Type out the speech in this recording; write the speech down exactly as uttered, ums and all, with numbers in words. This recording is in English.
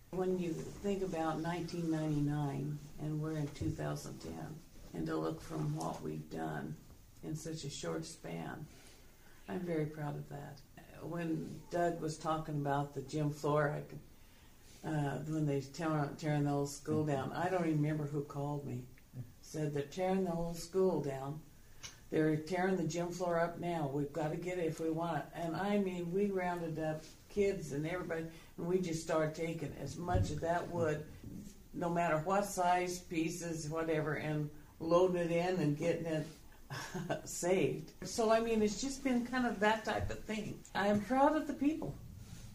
When you think about nineteen ninety-nine and we're in two thousand ten, and to look from what we've done in such a short span, I'm very proud of that. When Doug was talking about the gym floor, I could, uh, when they tear, tearing the old school down, I don't even remember who called me. Said they're tearing the old school down. They're tearing the gym floor up now. We've got to get it if we want it. And I mean, we rounded up kids and everybody, and we just started taking as much of that wood, no matter what size, pieces, whatever, and loading it in and getting it saved. So, I mean, it's just been kind of that type of thing. I'm proud of the people.